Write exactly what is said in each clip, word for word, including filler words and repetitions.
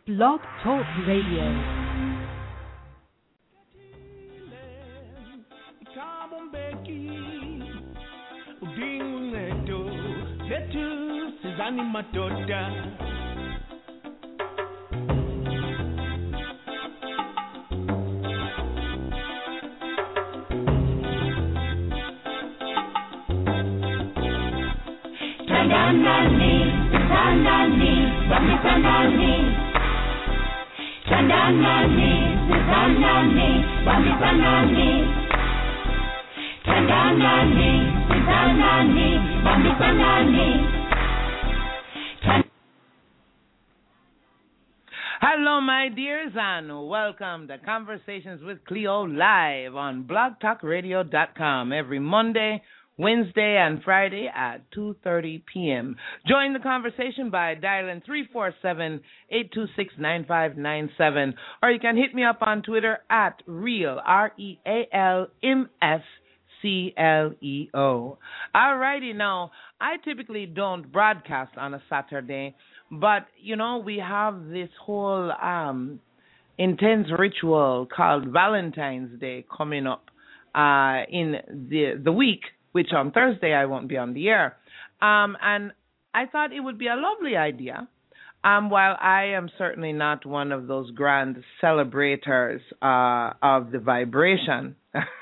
Blog Talk Radio. Tandanani, Tandanani, Bami Tandanani, Tandanani, Tandanani, Bami Tandanani, Tandanani, Tandanani, Bami Tandanani. Hello, my dears, and welcome to Conversations with Cleo live on blog talk radio dot com every Monday, Wednesday, and Friday at two thirty p.m. Join the conversation by dialing three four seven, eight two six, nine five nine seven, or you can hit me up on Twitter at Real, R E A L M S C L E O. All righty, now, I typically don't broadcast on a Saturday, but, you know, we have this whole um, intense ritual called Valentine's Day coming up uh, in the the week, which on Thursday I won't be on the air. Um, and I thought it would be a lovely idea. Um, while I am certainly not one of those grand celebrators uh, of the vibration,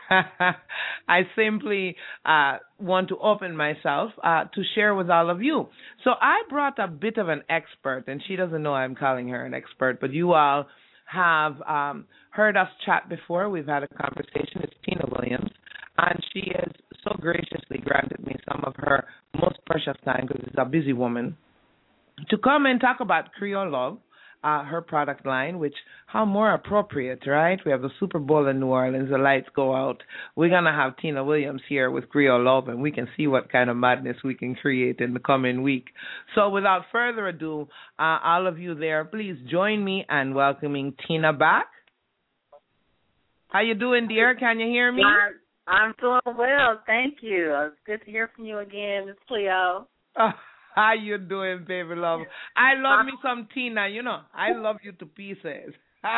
I simply uh, want to open myself uh, to share with all of you. So I brought a bit of an expert, and she doesn't know I'm calling her an expert, but you all have um, heard us chat before. We've had a conversation. It's Tina Williams, and she has so graciously granted me some of her most precious time, because she's a busy woman, to come and talk about Creole Love, uh, her product line, which, how more appropriate, right? We have the Super Bowl in New Orleans, the lights go out. We're going to have Tina Williams here with Creole Love, and we can see what kind of madness we can create in the coming week. So without further ado, uh, all of you there, please join me in welcoming Tina back. How you doing, dear? Can you hear me? I'm, I'm doing well, thank you. It's good to hear from you again, Miss Cleo. Oh. How you doing, baby love? I love me some Tina, you know. I love you to pieces.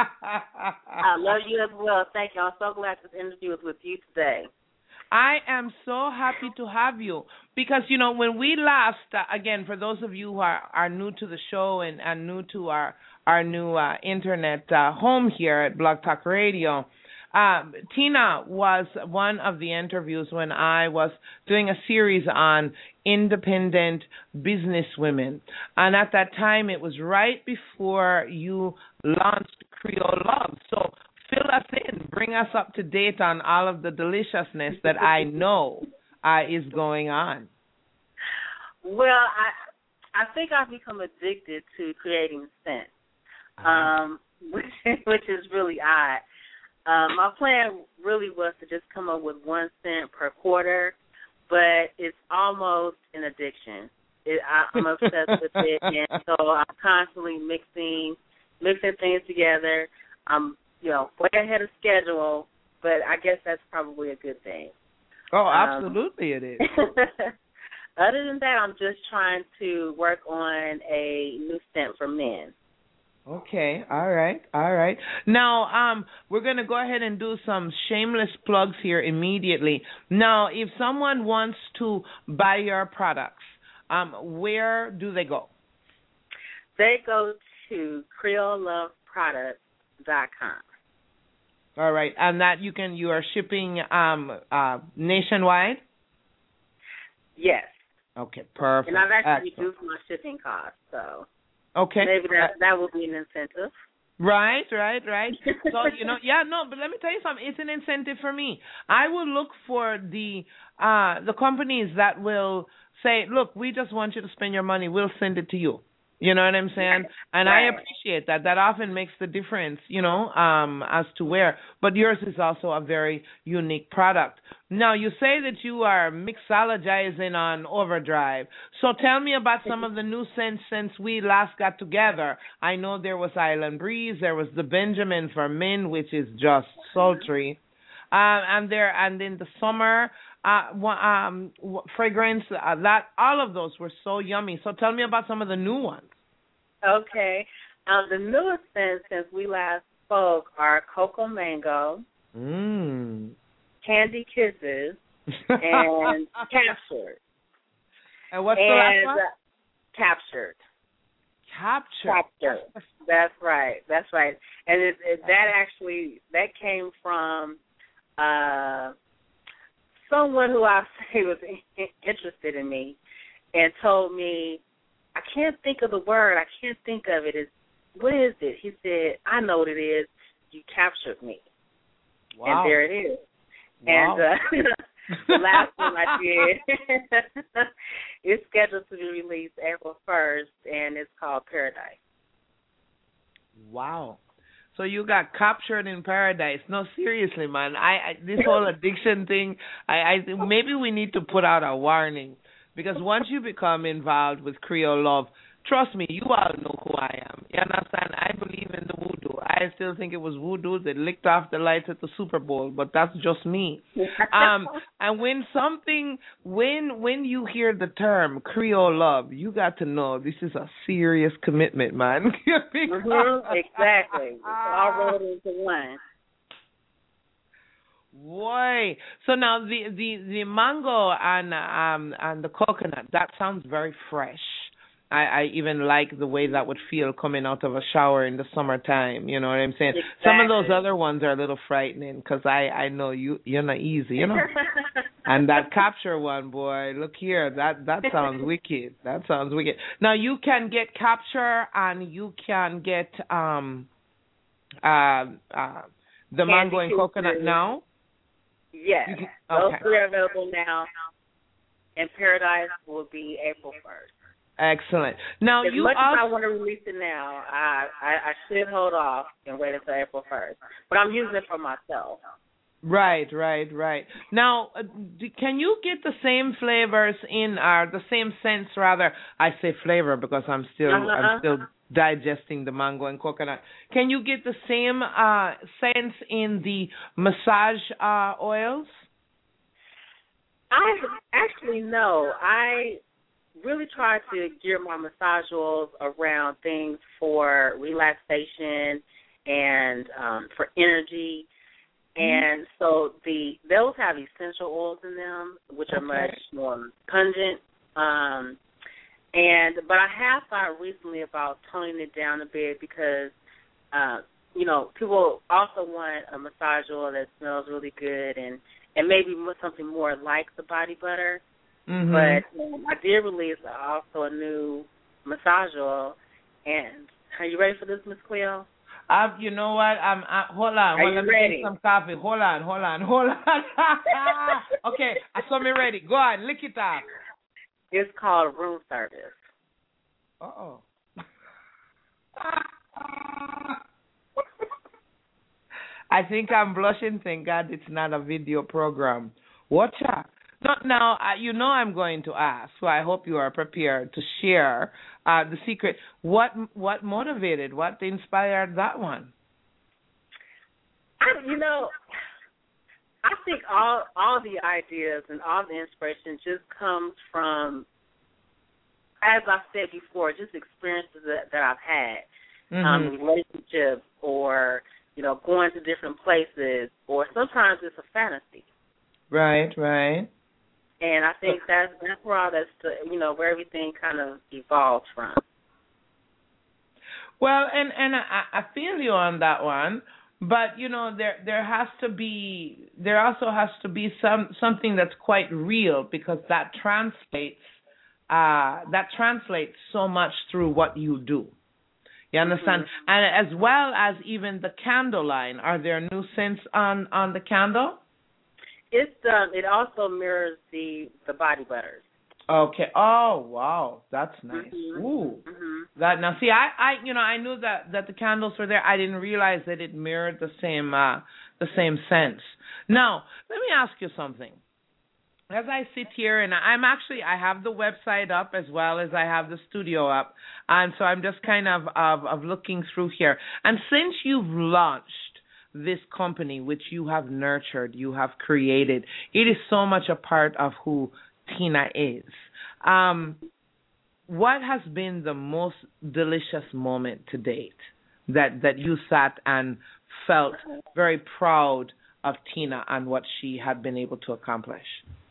I love you as well. Thank you. I'm so glad this interview is with you today. I am so happy to have you because, you know, when we last, uh, again, for those of you who are, are new to the show and, and new to our, our new uh, internet uh, home here at Blog Talk Radio, Uh, Tina was one of the interviews when I was doing a series on independent business women. And at that time, it was right before you launched Creole Love. So fill us in, bring us up to date on all of the deliciousness that I know uh, is going on. Well, I I think I've become addicted to creating scent, um, which, which is really odd. Um, my plan really was to just come up with one cent per quarter, but it's almost an addiction. It, I, I'm obsessed with it, and so I'm constantly mixing, mixing things together. I'm, you know, way ahead of schedule, but I guess that's probably a good thing. Oh, absolutely, um, it is. Other than that, I'm just trying to work on a new scent for men. Okay, all right, all right. Now, um, we're going to go ahead and do some shameless plugs here immediately. Now, if someone wants to buy your products, um, where do they go? They go to creole love products dot com. All right, and that you can, you are shipping um, uh, nationwide? Yes. Okay, perfect. And I've actually Excellent. reduced my shipping costs, so. Okay. Maybe that that will be an incentive. Right, right, right. So, you know, yeah, no, but let me tell you something. It's an incentive for me. I will look for the uh, the companies that will say, look, we just want you to spend your money. We'll send it to you. You know what I'm saying? And right. I appreciate that. That often makes the difference, you know, um, as to where. But yours is also a very unique product. Now, you say that you are mixologizing on Overdrive. So tell me about some of the new scents since we last got together. I know there was Island Breeze. There was the Benjamin for Men, which is just sultry. Uh, and there, and in the summer, uh, um, fragrance, uh, that all of those were so yummy. So tell me about some of the new ones. Okay. Um, the newest scents since we last spoke are Cocoa Mango, mm. Candy Kisses, and Captured. And what's and, the last one? Uh, captured. Captured. Captured. That's right. That's right. And it, it, that actually that came from uh, someone who I say was in, interested in me and told me, I can't think of the word. I can't think of it. It's, what is it? He said, I know what it is. You captured me. Wow. And there it is. Wow. And uh, the last one I did is scheduled to be released April first, and it's called Paradise. Wow. So you got captured in paradise. No, seriously, man. I, I this whole addiction thing, I, I maybe we need to put out a warning. Because once you become involved with Creole Love, trust me, you all know who I am. You understand? I believe in the voodoo. I still think it was voodoo that licked off the lights at the Super Bowl, but that's just me. Um, and when something, when when you hear the term Creole Love, you got to know this is a serious commitment, man. mm-hmm, exactly. It's all rolled into one. Boy, so now the, the, the mango and um and the coconut, that sounds very fresh. I, I even like the way that would feel coming out of a shower in the summertime. You know what I'm saying? Exactly. Some of those other ones are a little frightening because I, I know you you're not easy, you know. And that capture one, boy, look here, that that sounds wicked. That sounds wicked. Now you can get capture and you can get um uh uh the Candy mango and coconut too. now. Yes, can, okay. Those three are available now, and Paradise will be April first. Excellent. Now, as you much also, as I want to release it now, I, I, I should hold off and wait until April first. But I'm using it for myself. Right, right, right. Now, uh, d- can you get the same flavors in, uh, the same scents rather? I say flavor because I'm still, Uh-huh. I'm still digesting the mango and coconut. Can you get the same uh, scents in the massage uh, oils? I actually no. I really try to gear my massage oils around things for relaxation and um, for energy. And so the those have essential oils in them, which are Okay. much more pungent. Um, and but I have thought recently about toning it down a bit because, uh, you know, people also want a massage oil that smells really good and, and maybe something more like the body butter. Mm-hmm. But um, I did release also a new massage oil. And are you ready for this, Miss Cleo? Uh, you know what? Um, uh, hold on. Are hold you on, let me ready? drink some coffee. Hold on, hold on, hold on. Okay, I saw me ready. Go on, lick it up. It's called room service. Uh-oh. I think I'm blushing. Thank God it's not a video program. Watch out. No, now, uh, you know I'm going to ask, so I hope you are prepared to share uh, the secret. What what motivated, what inspired that one? I, you know, I think all all the ideas and all the inspiration just comes from, as I said before, just experiences that, that I've had, Mm-hmm. um, relationships, or you know, going to different places, or sometimes it's a fantasy. Right, right. And I think that's that's where all that's you know where everything kind of evolves from. Well, and and I, I feel you on that one, but you know there there has to be there also has to be some something that's quite real because that translates uh, that translates so much through what you do. You understand? Mm-hmm. And as well as even the candle line. Are there new scents on on the candle? It's um, it also mirrors the the body butters. Okay. Oh, wow. That's nice. Mm-hmm. Ooh. Mm-hmm. That now see I, I you know, I knew that, that the candles were there. I didn't realize that it mirrored the same uh the same scents. Now, let me ask you something. As I sit here and I'm actually I have the website up as well as I have the studio up. And so I'm just kind of of, of looking through here. And since you've launched this company which you have nurtured, you have created, it is so much a part of who Tina is. Um, what has been the most delicious moment to date that, that you sat and felt very proud of Tina and what she had been able to accomplish?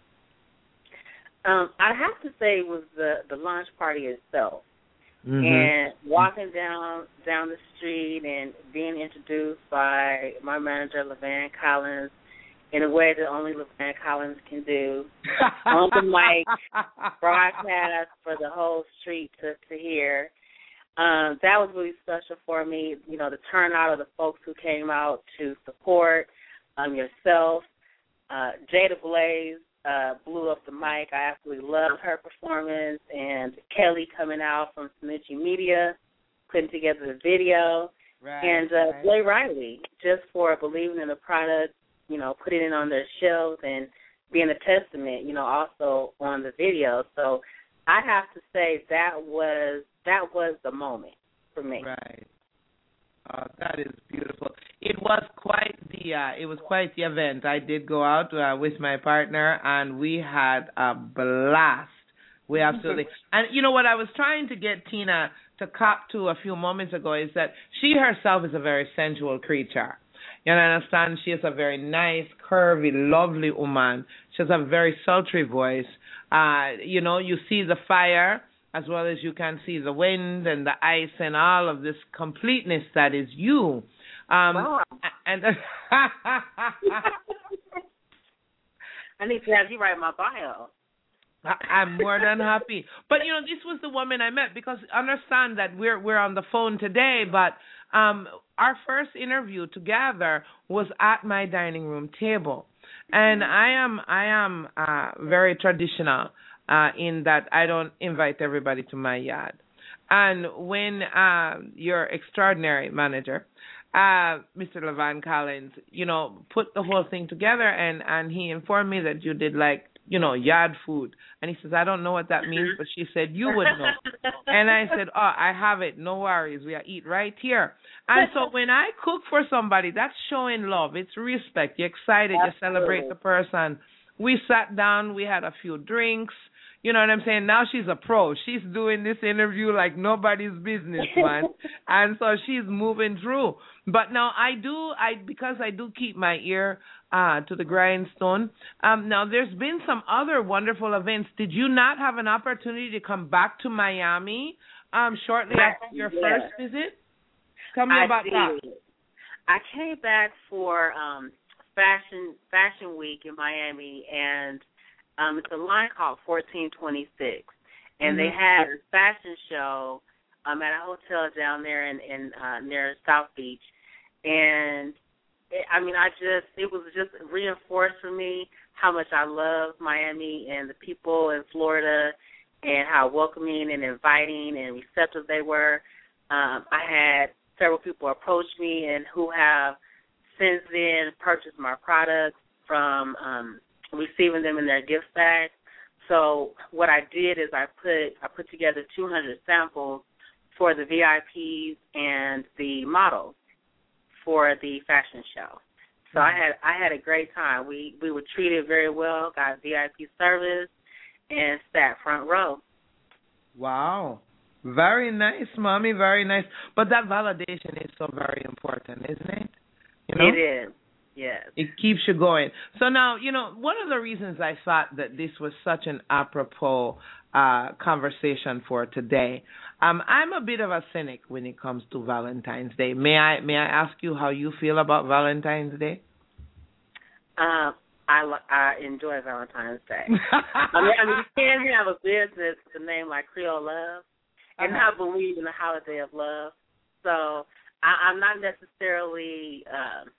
Um, I have to say it was the, the launch party itself. Mm-hmm. And walking down down the street and being introduced by my manager, LaVan Collins, in a way that only LaVan Collins can do, on the mic, broadcast for the whole street to, to hear. Um, that was really special for me. You know, the turnout of the folks who came out to support, um, yourself, uh, Jada Blaze uh, blew up the mic. I absolutely loved her performance, and Kelly coming out from Simichi Media, putting together the video, right, and uh, right. Blay Riley, just for believing in the product, you know, putting it on their shelves and being a testament, you know, also on the video. So I have to say that was that was the moment for me. Right. Uh, that is beautiful. It was quite the uh, it was quite the event. I did go out uh, with my partner, and we had a blast. We absolutely and you know what I was trying to get Tina to cop to a few moments ago is that she herself is a very sensual creature. You understand? She is a very nice, curvy, lovely woman. She has a very sultry voice. Uh, you know, you see the fire as well as you can see the wind and the ice and all of this completeness that is you. Um, wow. And I need to have you write my bio. I'm more than happy. But, you know, this was the woman I met because understand that we're we're on the phone today, but um, our first interview together was at my dining room table. And I am I am uh, very traditional uh, in that I don't invite everybody to my yard. And when uh, your extraordinary manager, uh, Mister LaVan Collins, you know, put the whole thing together, and, and he informed me that you did like, you know, yard food. And he says, I don't know what that means, but she said, you would know. And I said, oh, I have it. No worries. We eat right here. And so when I cook for somebody, that's showing love. It's respect. You're excited. Absolutely. You celebrate the person. We sat down. We had a few drinks. You know what I'm saying? Now she's a pro. She's doing this interview like nobody's business, man. And so she's moving through. But now I do, I because I do keep my ear uh, to the grindstone. Um, now there's been some other wonderful events. Did you not have an opportunity to come back to Miami um, shortly after your yeah. first visit? Tell me I about did. that. I came back for um, fashion Fashion Week in Miami, and Um, it's a line called fourteen twenty-six, and mm-hmm. they had a fashion show um, at a hotel down there in, in uh, near South Beach, and it, I mean, I just it was just reinforced for me how much I love Miami and the people in Florida, and how welcoming and inviting and receptive they were. Um, I had several people approach me and who have since then purchased my products from. Um, receiving them in their gift bag. So what I did is I put I put together two hundred samples for the V I Ps and the models for the fashion show. So I had I had a great time. We we were treated very well, got V I P service, and sat front row. Wow. Very nice, Mommy, very nice. But that validation is so very important, isn't it? You know? It is. Yes. It keeps you going. So now, you know, one of the reasons I thought that this was such an apropos uh, conversation for today, um, I'm a bit of a cynic when it comes to Valentine's Day. May I may I ask you how you feel about Valentine's Day? Uh, I I enjoy Valentine's Day. I mean, I mean, you can't have a business to name like Creole Love and uh-huh. not believe in the holiday of love. So I, I'm not necessarily. Um,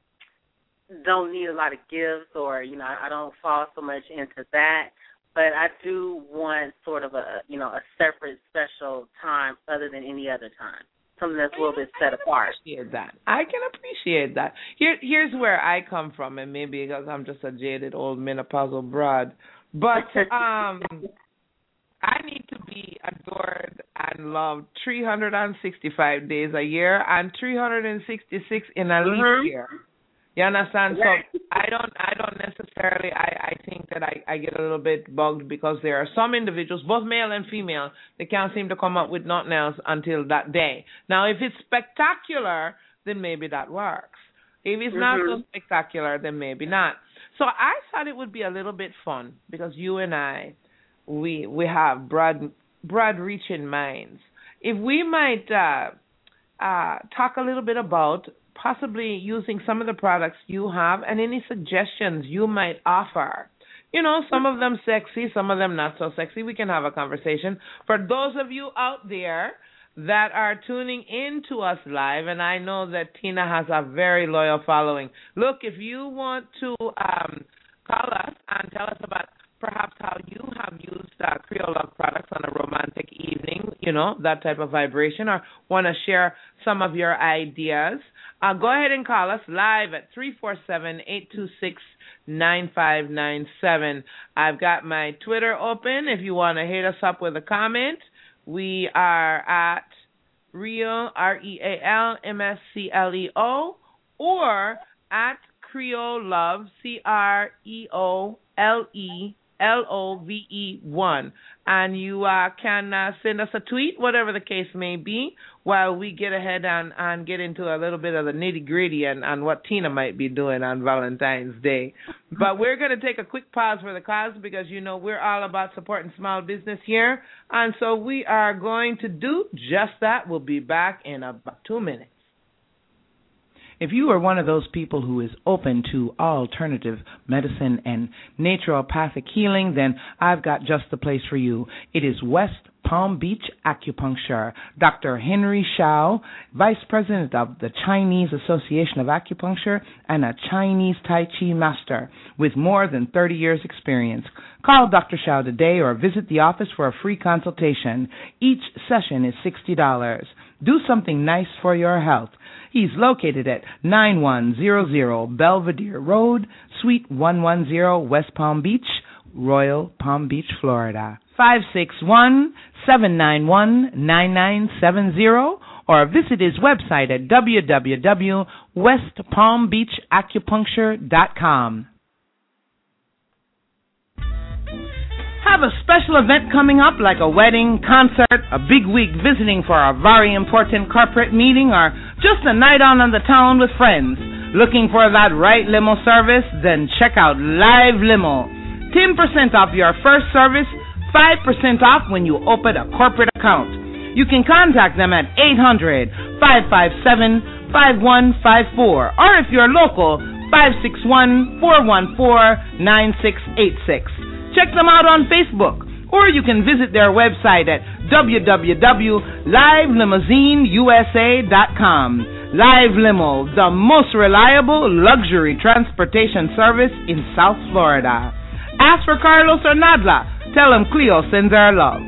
don't need a lot of gifts, or, you know, I don't fall so much into that, but I do want sort of a, you know, a separate special time other than any other time, something that's a little bit set apart. I can appreciate that. I can appreciate that. Here, here's where I come from, and maybe because I'm just a jaded old menopausal broad, but um, I need to be adored and loved three hundred sixty-five days a year and three hundred sixty-six in a leap mm-hmm. year. You understand? Right. So I don't I don't necessarily I, I think that I, I get a little bit bugged because there are some individuals, both male and female, they can't seem to come up with nothing else until that day. Now if it's spectacular, then maybe that works. If it's mm-hmm. not so spectacular, then maybe not. So I thought it would be a little bit fun because you and I we we have broad broad reaching minds. If we might uh, uh, talk a little bit about possibly using some of the products you have and any suggestions you might offer. You know, some of them sexy, some of them not so sexy. We can have a conversation. For those of you out there that are tuning in to us live, and I know that Tina has a very loyal following. Look, if you want to um, call us and tell us about perhaps how you have used uh, Creole Love products on a romantic evening, you know, that type of vibration, or want to share some of your ideas, uh, go ahead and call us live at three four seven, eight two six, nine five nine seven. I've got my Twitter open if you want to hit us up with a comment. We are at Real, R E A L M S C L E O, or at Creole Love, C R E O L E L O V E one. And you uh, can uh, send us a tweet, whatever the case may be, while we get ahead and, and get into a little bit of the nitty-gritty and, and what Tina might be doing on Valentine's Day. But we're going to take a quick pause for the cause because, you know, we're all about supporting small business here. And so we are going to do just that. We'll be back in about two minutes. If you are one of those people who is open to alternative medicine and naturopathic healing, then I've got just the place for you. It is West Palm Beach Acupuncture. Doctor Henry Shao, Vice President of the Chinese Association of Acupuncture and a Chinese Tai Chi master with more than thirty years experience. Call Doctor Shao today or visit the office for a free consultation. Each session is sixty dollars. Do something nice for your health. He's located at nine one zero zero Belvedere Road, Suite one one zero, West Palm Beach, Royal Palm Beach, Florida. five six one, seven nine one, nine nine seven zero or visit his website at w w w dot west palm beach acupuncture dot com. Have a special event coming up like a wedding, concert, a big week visiting for a very important corporate meeting, or just a night on in the town with friends. Looking for that right limo service? Then check out Live Limo. ten percent off your first service, five percent off when you open a corporate account. You can contact them at eight hundred, five five seven, five one five four, or if you're local, five six one, four one four, nine six eight six. Check them out on Facebook, or you can visit their website at w w w dot live limousine u s a dot com. Live Limo, the most reliable luxury transportation service in South Florida. Ask for Carlos or Nadla. Tell them Cleo sends our love.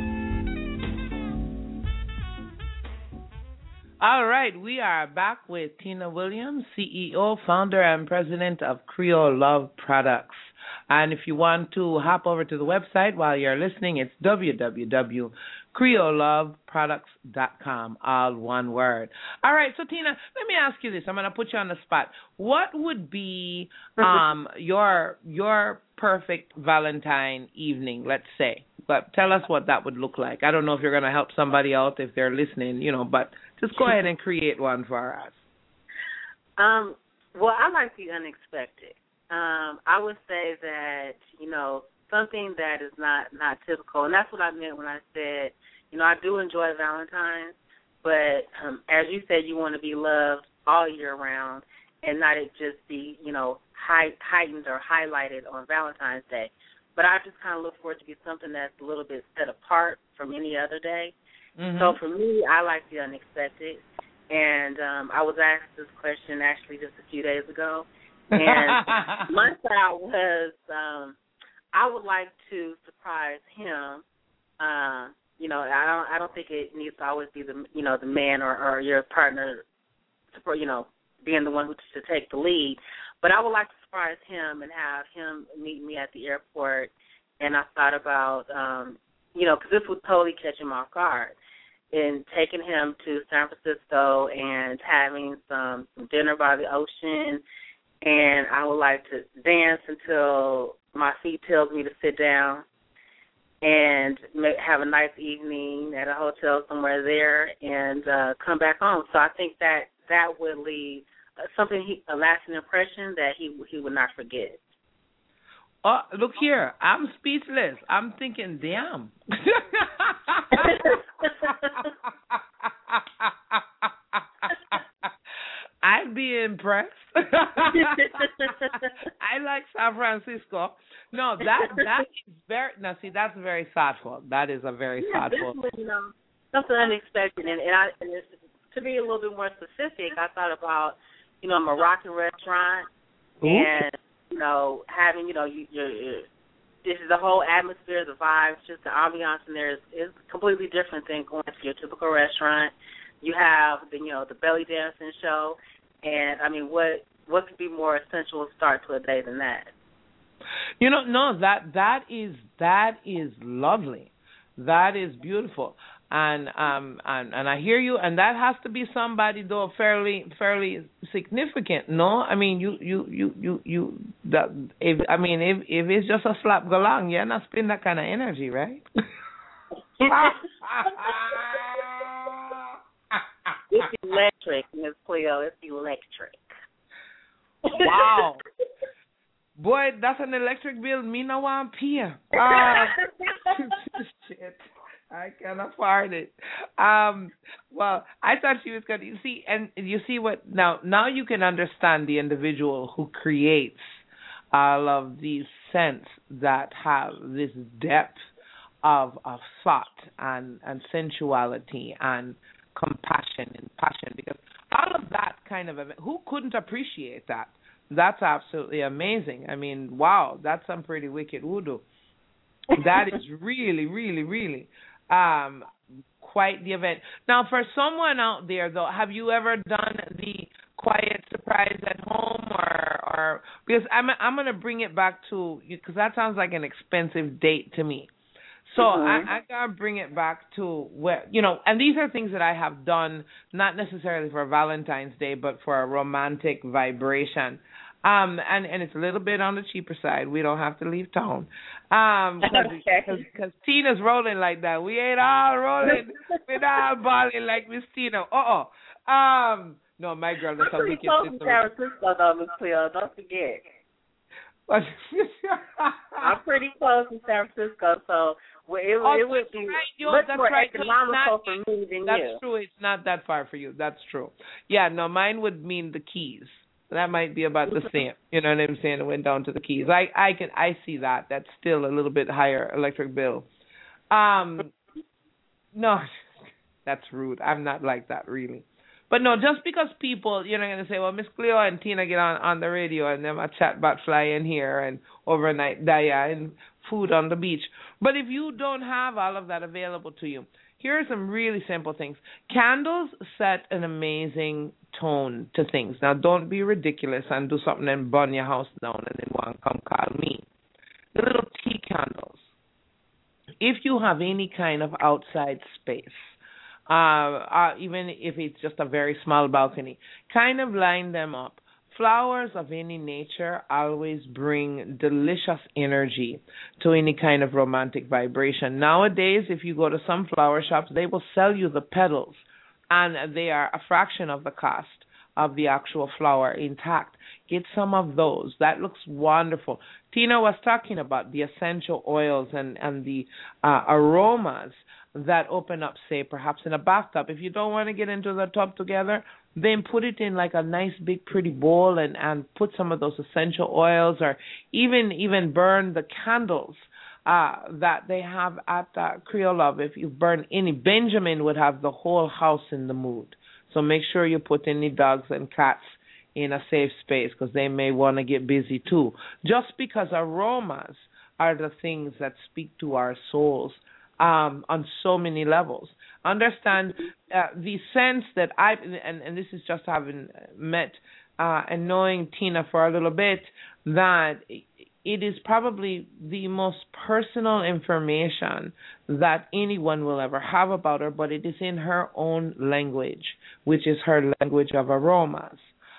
All right, we are back with Tina Williams, C E O, founder, and president of Creole Love Products. And if you want to hop over to the website while you're listening, it's w w w dot creole love products dot com, all one word. All right, so Tina, let me ask you this. I'm going to put you on the spot. What would be um, your your perfect Valentine evening, let's say? But tell us what that would look like. I don't know if you're going to help somebody out if they're listening, you know, but just go ahead and create one for us. Um, well, I like the unexpected. Um, I would say that, you know, something that is not, not typical, and that's what I meant when I said, you know, I do enjoy Valentine's, but um, as you said, you want to be loved all year round and not it just be, you know, high, heightened or highlighted on Valentine's Day. But I just kind of look for it to be something that's a little bit set apart from any other day. Mm-hmm. So for me, I like the unexpected, and um, I was asked this question actually just a few days ago. And my thought was, um, I would like to surprise him. Uh, you know, I don't, I don't think it needs to always be the, you know, the man or, or your partner, you know, being the one who to take the lead. But I would like to surprise him and have him meet me at the airport. And I thought about, um, you know, because this would totally catch him off guard. And taking him to San Francisco and having some, some dinner by the ocean. and I would like to dance until my feet tells me to sit down, and have a nice evening at a hotel somewhere there, and uh, come back home. So I think that that would leave something, he, a lasting impression that he he would not forget. Oh, look here, I'm speechless. I'm thinking, damn. I'd be impressed. I like San Francisco. No, that that is very. Now, see, that's very thoughtful. That is a very yeah, thoughtful. You know, something unexpected, and, and I and it's, to be a little bit more specific, I thought about, you know, a Moroccan restaurant. Ooh. And you know, having, you know, you, you're, you're, this is the whole atmosphere, the vibes, just the ambiance in there is, is completely different than going to your typical restaurant. You have the, you know, the belly dancing show, and I mean, what what could be more essential start to a day than that? You know, no, that that is that is lovely, that is beautiful. And um and, and I hear you, and that has to be somebody though fairly fairly significant. No, I mean you you you you you that if I mean if if it's just a slap go along, you're not spending that kind of energy, right? It's electric, Miss Cleo. It's electric. Wow. Boy, that's an electric bill me no want pay. Uh, shit. I can afford it. Um, well, I thought she was going to, you see, and you see what, now Now you can understand the individual who creates all of these scents that have this depth of of thought and, and sensuality and compassion and passion, because all of that kind of, who couldn't appreciate that? That's absolutely amazing. I mean, wow, that's some pretty wicked voodoo. That is really, really, really um, quite the event. Now, for someone out there, though, have you ever done the quiet surprise at home, or, or because I'm I'm going to bring it back to, because that sounds like an expensive date to me. So mm-hmm. I, I gotta bring it back to where, you know, and these are things that I have done, not necessarily for Valentine's Day, but for a romantic vibration. Um, and, and it's a little bit on the cheaper side. We don't have to leave town. Um, because okay. Tina's rolling like that. We ain't all rolling. We're not all balling like Miss Tina. Uh-oh. Um, no, my girl, that's I'm a pretty wicked close sister. to San Francisco, though, Miss Cleo. Don't forget. I'm pretty close to San Francisco, so well, it, oh, it would be right. Yo, much that's more right. economical not, for me than that's you. That's true. It's not that far for you. That's true. Yeah, no, mine would mean the Keys. That might be about the same. You know what I'm saying? It went down to the Keys. I, I can I see that. That's still a little bit higher electric bill. Um, no, that's rude. I'm not like that, really. But no, just because people, you're not going to say, well, Miss Cleo and Tina get on, on the radio and then a chat about fly in here and overnight Daya and food on the beach. But if you don't have all of that available to you, here are some really simple things. Candles set an amazing tone to things. Now, don't be ridiculous and do something and burn your house down and then want to come call me. The little tea candles. If you have any kind of outside space, Uh, uh, even if it's just a very small balcony, kind of line them up. Flowers of any nature always bring delicious energy to any kind of romantic vibration. Nowadays, if you go to some flower shops, they will sell you the petals, and they are a fraction of the cost of the actual flower intact. Get some of those. That looks wonderful. Tina was talking about the essential oils and, and the uh, aromas that open up, say, perhaps in a bathtub. If you don't want to get into the tub together, then put it in like a nice big pretty bowl and, and put some of those essential oils, or even even burn the candles uh, that they have at uh, Creole Love. If you burn any, Benjamin would have the whole house in the mood. So make sure you put any dogs and cats in a safe space, because they may want to get busy too. Just because aromas are the things that speak to our souls Um, on so many levels. Understand uh, the sense that I, and, and this is just having met uh, and knowing Tina for a little bit, that it is probably the most personal information that anyone will ever have about her, but it is in her own language, which is her language of aromas.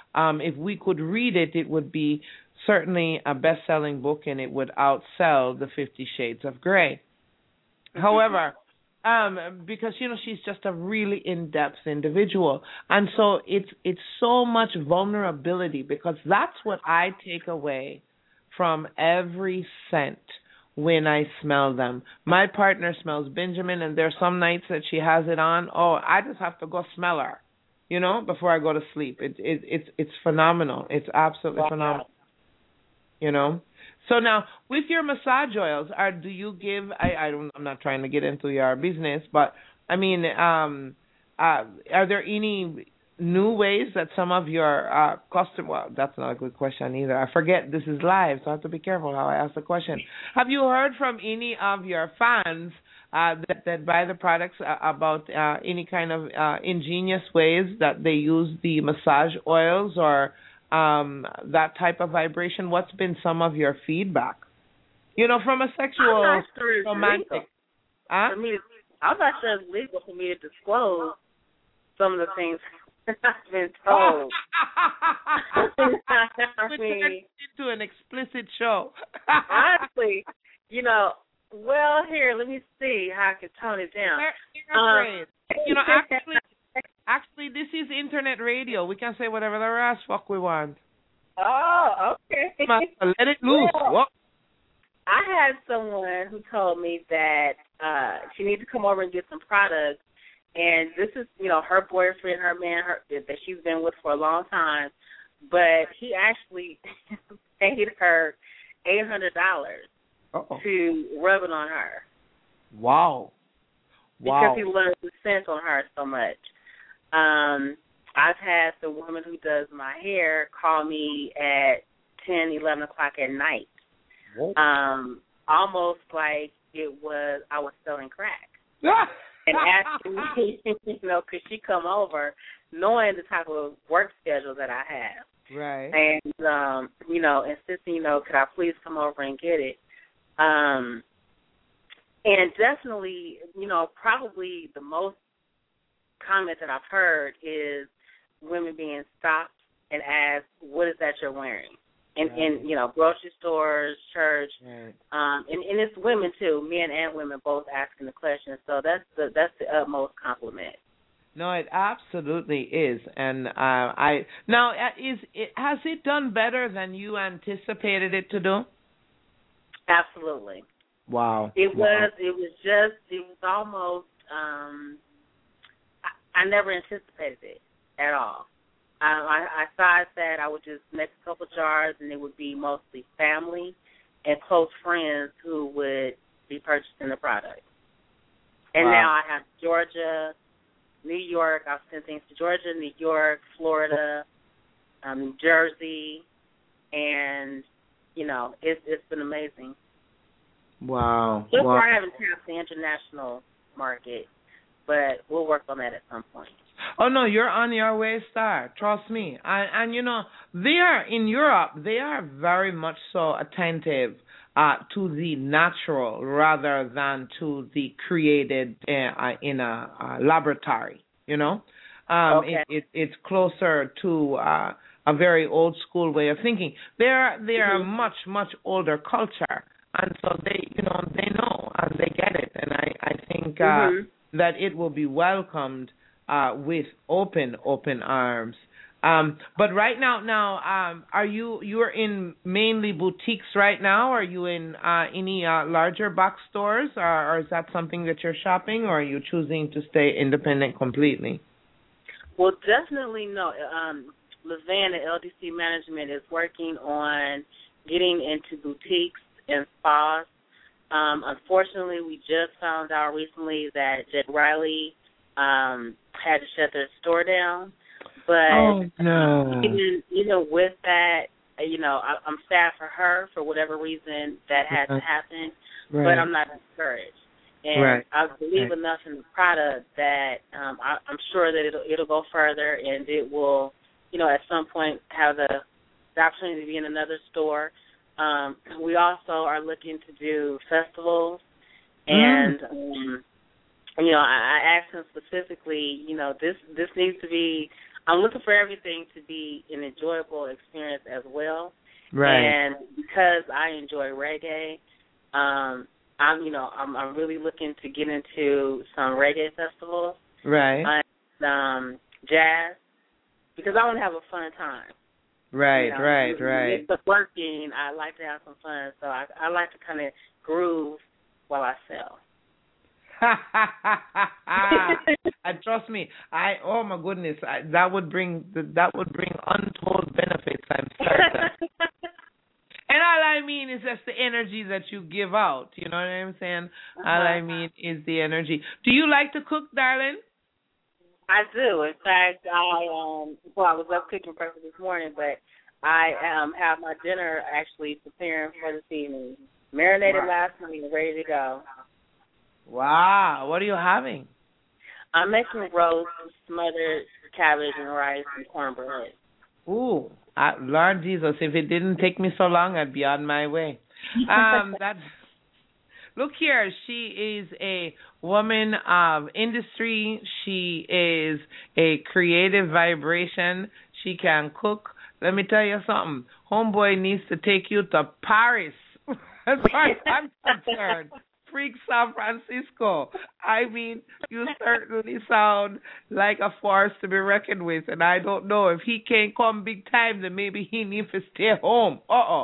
um, if we could read it, it would be certainly a best-selling book, and it would outsell the Fifty Shades of Grey. Mm-hmm. However, um, because you know she's just a really in-depth individual, and so it's it's so much vulnerability, because that's what I take away from every scent when I smell them. My partner smells Benjamin, and there's some nights that she has it on. Oh, I just have to go smell her, you know, before I go to sleep. It, it, it's it's phenomenal. It's absolutely wow. phenomenal, you know. So now, with your massage oils, are do you give? I, I don't. I'm not trying to get into your business, but I mean, um, uh, are there any new ways that some of your uh, custom? Well, that's not a good question either. I forget this is live, so I have to be careful how I ask the question. Have you heard from any of your fans uh, that that buy the products uh, about uh, any kind of uh, ingenious ways that they use the massage oils or um, that type of vibration? What's been some of your feedback? You know, from a sexual, I'm not sure it's romantic. Legal. Huh? For me, I'm not sure it's legal for me to disclose some of the things I've been told. I mean, into an explicit show. Honestly, you know, well, here, let me see how I can tone it down. Um, you know, actually, actually, this is internet radio. We can say whatever the ass fuck we want. Oh, okay. Let it loose. Well, I had someone who told me that uh, she needs to come over and get some products. And this is, you know, her boyfriend, her man, her, that she's been with for a long time. But he actually paid her eight hundred dollars to rub it on her. Wow. Wow. Because he loves the scent on her so much. Um, I've had the woman who does my hair call me at ten, eleven o'clock at night. Um, almost like it was, I was selling crack. And asking me, you know, could she come over, knowing the type of work schedule that I have. Right. And, um, you know, insisting, you know, could I please come over and get it? Um, and definitely, you know, probably the most comment that I've heard is women being stopped and asked, what is that you're wearing? In, right. in you know, grocery stores, church, right. um, and, and it's women too, men and women both asking the question. So that's the that's the utmost compliment. No, it absolutely is, and uh, I now is it has it done better than you anticipated it to do? Absolutely. Wow. It wow. was. It was just. It was almost. Um, I, I never anticipated it at all. Um, I, I thought that I would just make a couple jars, and it would be mostly family and close friends who would be purchasing the product. And wow. now I have Georgia, New York. I've sent things to Georgia, New York, Florida, um, New Jersey, and, you know, it's, it's been amazing. Wow. So wow. far I haven't tapped the international market, but we'll work on that at some point. Oh, no, you're on your way, Star. Trust me. And, and, you know, they are, in Europe, they are very much so attentive uh, to the natural rather than to the created uh, in a, a laboratory, you know. Um, okay. it, it, it's closer to uh, a very old school way of thinking. They're, they're mm-hmm. a much, much older culture. And so they, you know, they know and they get it. And I, I think uh, mm-hmm. that it will be welcomed Uh, with open, open arms. Um, but right now, now, um, are you you're in mainly boutiques right now? Are you in uh, any uh, larger box stores, or, or is that something that you're shopping, or are you choosing to stay independent completely? Well, definitely no. Um, Levan at L D C Management is working on getting into boutiques and spas. Um, unfortunately, we just found out recently that Jed Riley Um, had to shut their store down, but oh, no. even even with that, you know, I, I'm sad for her for whatever reason that had to happen, right. but I'm not discouraged, and right. I believe right. enough in the product that um, I, I'm sure that it'll it'll go further, and it will, you know, at some point have the, the opportunity to be in another store. Um, we also are looking to do festivals, and mm. um, you know, I, I asked him specifically, you know, this this needs to be I'm looking for everything to be an enjoyable experience as well. Right. And because I enjoy reggae, um, I'm you know I'm I'm really looking to get into some reggae festivals. Right. And, um, jazz, because I want to have a fun time. Right, you know, right, right. Instead of working, I like to have some fun, so I, I like to kind of groove while I sell. And trust me, I oh my goodness, I, that would bring that would bring untold benefits. I'm certain. And all I mean is just the energy that you give out. You know what I'm saying? Uh-huh. All I mean is the energy. Do you like to cook, darling? I do. In fact, I um well, I was up cooking breakfast this morning, but I um have my dinner actually preparing for this evening. Marinated wow. last night and ready to go. Wow. What are you having? I'm making roast, smothered cabbage and rice and cornbread. Ooh, uh, Lord Jesus, if it didn't take me so long, I'd be on my way. Um, that's, look here, she is a woman of industry. She is a creative vibration. She can cook. Let me tell you something. Homeboy needs to take you to Paris. As far as I'm concerned. Freak San Francisco. I mean, you certainly sound like a force to be reckoned with, and I don't know if he can't come big time, then maybe he needs to stay home. Uh-oh.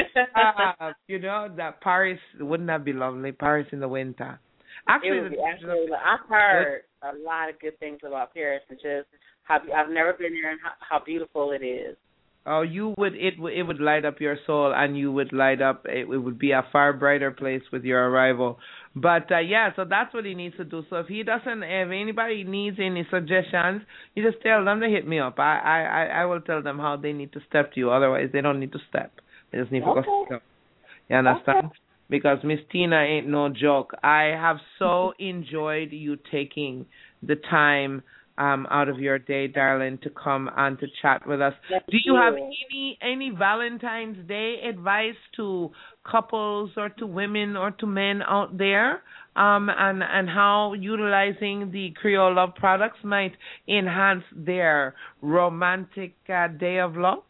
uh, you know, that Paris, wouldn't that be lovely? Paris in the winter. Actually, it would be absolutely. I've heard a lot of good things about Paris, and just how I've never been there and how, how beautiful it is. Oh, you would it it would light up your soul, and you would light up. It, it would be a far brighter place with your arrival. But uh, yeah, so that's what he needs to do. So if he doesn't, if anybody needs any suggestions, you just tell them to hit me up. I I I will tell them how they need to step to you. Otherwise, they don't need to step. They just need to okay. go step. You understand? Okay. Because Miss Tina ain't no joke. I have so enjoyed you taking the time Um, out of your day, darling, to come and to chat with us. That's Do you true. have any any Valentine's Day advice to couples or to women or to men out there, um, and and how utilizing the Creole Love products might enhance their romantic uh, day of love?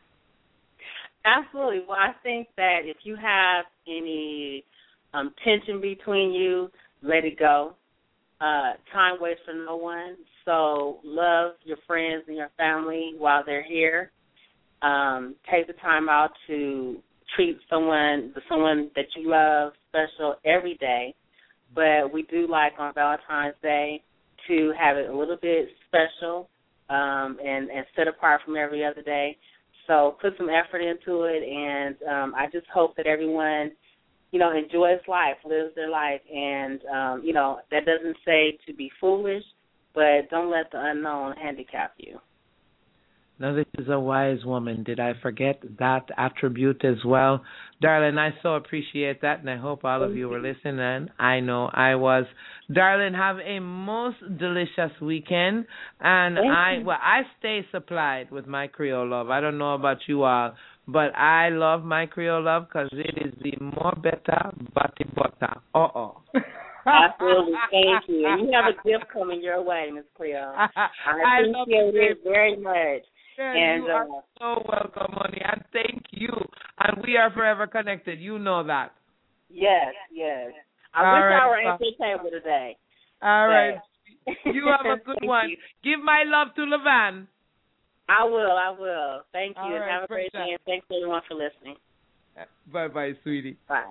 Absolutely. Well, I think that if you have any um, tension between you, let it go. Uh, time waits for no one. So love your friends and your family while they're here. Um, take the time out to treat someone, someone that you love special every day. But we do like on Valentine's Day to have it a little bit special um, and, and set apart from every other day. So put some effort into it, and um, I just hope that everyone, you know, enjoys life, lives their life, and, um, you know, that doesn't say to be foolish, but don't let the unknown handicap you. Now, this is a wise woman. Did I forget that attribute as well? Darling, I so appreciate that, and I hope all of you were listening. I know I was. Darling, have a most delicious weekend, and Thank I you. well, I stay supplied with my Creole Love. I don't know about you all, but I love my Creole Love because it is the more better bati butter. Uh-oh. Absolutely. Thank you. And you have a gift coming your way, Miss Cleo. I I appreciate it very much. Yeah, and you are uh, so welcome, honey, and thank you. And we are forever connected. You know that. Yes, yes. I All wish right, I were at your table today. All but... right. You have a good one. you. Give my love to Levan. I will, I will. Thank you. All and right, have a great day. And thanks everyone for listening. Bye-bye, sweetie. Bye.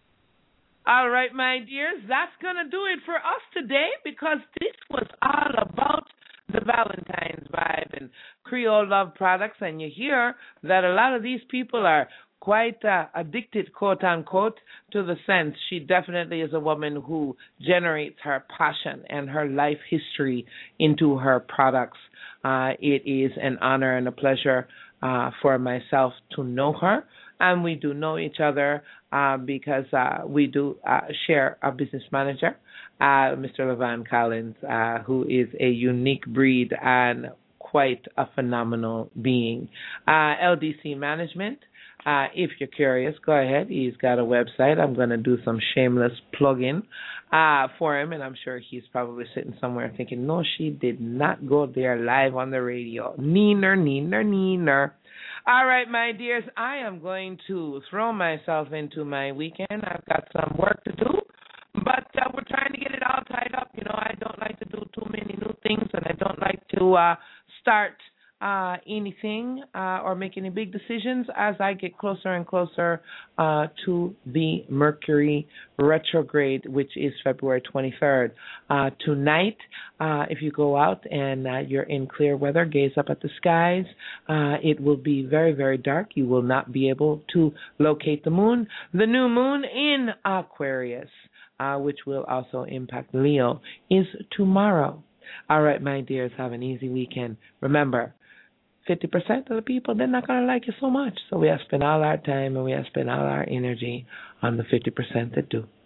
All right, my dears, that's going to do it for us today because this was all about the Valentine's vibe and Creole Love products, and you hear that a lot of these people are quite uh, addicted, quote-unquote, to the scent. She definitely is a woman who generates her passion and her life history into her products. Uh, it is an honor and a pleasure uh, for myself to know her, and we do know each other uh, because uh, we do uh, share a business manager, uh, Mister Levan Collins, uh, who is a unique breed and quite a phenomenal being. Uh, L D C Management, uh, if you're curious, go ahead. He's got a website. I'm going to do some shameless plugging uh, for him, and I'm sure he's probably sitting somewhere thinking, no, she did not go there live on the radio. Neener, neener, neener. All right, my dears, I am going to throw myself into my weekend. I've got some work to do, but uh, we're trying to get it all tied up. You know, I don't like to do too many new things, and I don't like to uh, start uh, anything uh, or make any big decisions as I get closer and closer uh, to the Mercury retrograde, which is February twenty-third. Uh, tonight, uh, if you go out and uh, you're in clear weather, gaze up at the skies. Uh, it will be very, very dark. You will not be able to locate the moon. The new moon in Aquarius, uh, which will also impact Leo, is tomorrow. All right, my dears, have an easy weekend. Remember, fifty percent of the people, they're not going to like you so much. So we have to spend all our time and we have to spend all our energy on the fifty percent that do.